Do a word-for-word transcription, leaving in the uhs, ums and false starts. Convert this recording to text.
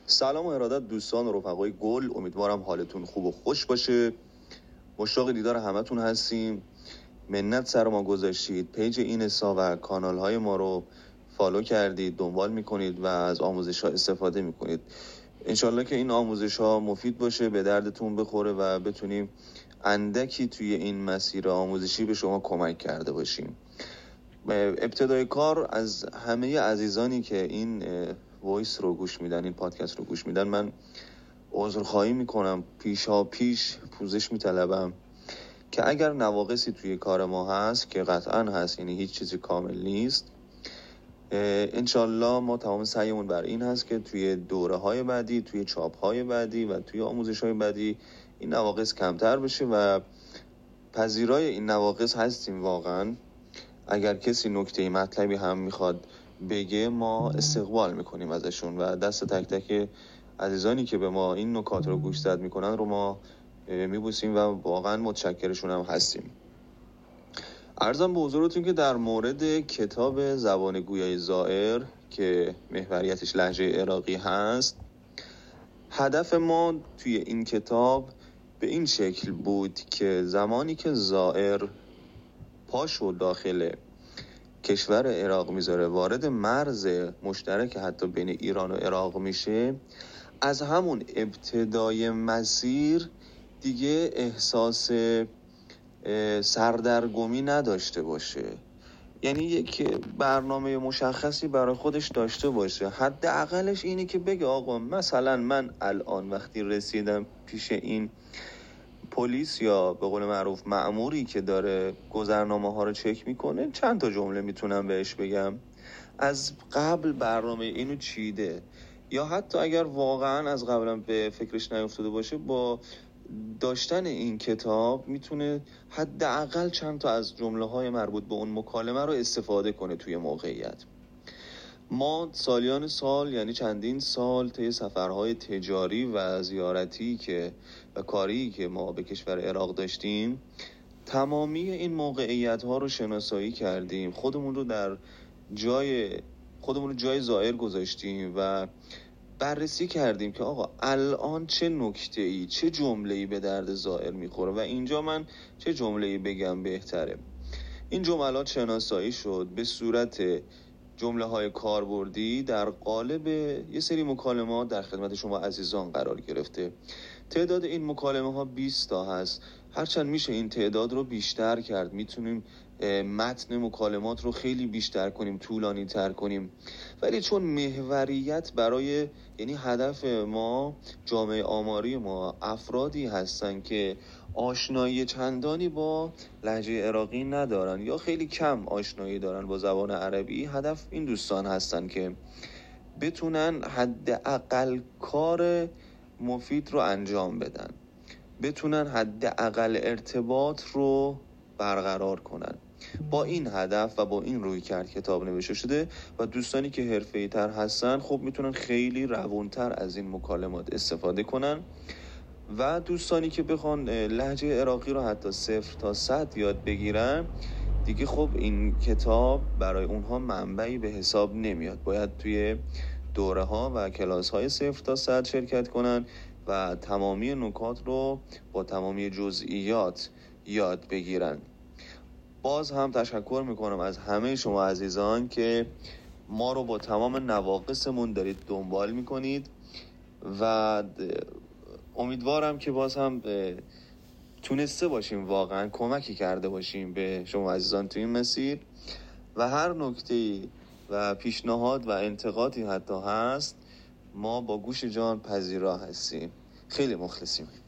سلام و ارادت دوستان و رفقای گل، امیدوارم حالتون خوب و خوش باشه. مشتاق دیدار همتون هستیم. منت سر ما گذاشتید، پیج اینستا و کانال های ما رو فالو کردید، دنبال میکنید و از آموزش ها استفاده میکنید. انشالله که این آموزش ها مفید باشه، به دردتون بخوره و بتونیم اندکی توی این مسیر آموزشی به شما کمک کرده باشیم. ابتدای کار از همه عزیزانی که این وایس رو گوش میدن، این پادکست رو گوش میدن، من عذرخواهی میکنم، پیشا پیش پوزش میطلبم که اگر نواقصی توی کار ما هست، که قطعا هست، یعنی هیچ چیزی کامل نیست، انشالله ما تمام سعیمون بر این هست که توی دوره های بعدی، توی چاپ های بعدی و توی آموزش های بعدی این نواقص کمتر بشه و پذیرای این نواقص هستیم واقعا. اگر کسی نکته مطلبی هم میخواد بگه، ما استقبال میکنیم ازشون و دست تک تک عزیزانی که به ما این نکات رو گوشزد میکنن رو ما میبوسیم و واقعا متشکرشون هم هستیم. عرضم به حضورتون که در مورد کتاب زبان گویای زائر که محوریتش لهجه عراقی هست، هدف ما توی این کتاب به این شکل بود که زمانی که زائر پاشو داخل کشور عراق میذاره، وارد مرز مشترک حتی بین ایران و عراق میشه، از همون ابتدای مسیر دیگه احساس سردرگمی نداشته باشه، یعنی یک برنامه مشخصی برای خودش داشته باشه. حداقلش اینه که بگه آقا مثلا من الان وقتی رسیدم پیش این پلیس یا به قول معروف مأموری که داره گذرنامه ها رو چک میکنه، چند تا جمله میتونم بهش بگم، از قبل برنامه اینو چیده، یا حتی اگر واقعا از قبلم به فکرش نیفتاده باشه، با داشتن این کتاب میتونه حداقل چند تا از جمله های مربوط به اون مکالمه رو استفاده کنه توی موقعیت. ما سالیان سال، یعنی چندین سال، طی سفرهای تجاری و زیارتی که و کاری که ما به کشور عراق داشتیم، تمامی این موقعیت ها رو شناسایی کردیم، خودمون رو در جای خودمون رو جای زائر گذاشتیم و بررسی کردیم که آقا الان چه نکته‌ای، چه جمله‌ای به درد زائر میخوره و اینجا من چه جمله‌ای بگم بهتره. این جملات شناسایی شد به صورت جمله های کاربردی در قالب یه سری مکالمات در خدمت شما عزیزان قرار گرفته. تعداد این مکالمه ها بیست تا هست. هرچند میشه این تعداد رو بیشتر کرد، میتونیم متن مکالمات رو خیلی بیشتر کنیم، طولانی تر کنیم، ولی چون محوریت برای، یعنی هدف ما، جامعه آماری ما افرادی هستن که آشنایی چندانی با لهجه عراقی ندارن یا خیلی کم آشنایی دارن با زبان عربی، هدف این دوستان هستن که بتونن حداقل کار مفید رو انجام بدن، بتونن حداقل ارتباط رو برقرار کنن. با این هدف و با این روی کرد کتاب نوشته شده و دوستانی که حرفه‌ای تر هستن خب میتونن خیلی روونتر از این مکالمات استفاده کنن و دوستانی که بخوان لهجه عراقی رو حتی صفر تا صد یاد بگیرن، دیگه خب این کتاب برای اونها منبعی به حساب نمیاد، باید توی دوره ها و کلاس های صفر تا صد شرکت کنن و تمامی نکات رو با تمامی جزئیات یاد بگیرن. باز هم تشکر میکنم از همه شما عزیزان که ما رو با تمام نواقصمون دارید دنبال میکنید و امیدوارم که باز هم تونسته باشیم واقعا کمکی کرده باشیم به شما عزیزان توی این مسیر و هر نکته‌ای و پیشنهاد و انتقادی حتی هست، ما با گوش جان پذیرا هستیم. خیلی مخلصیم.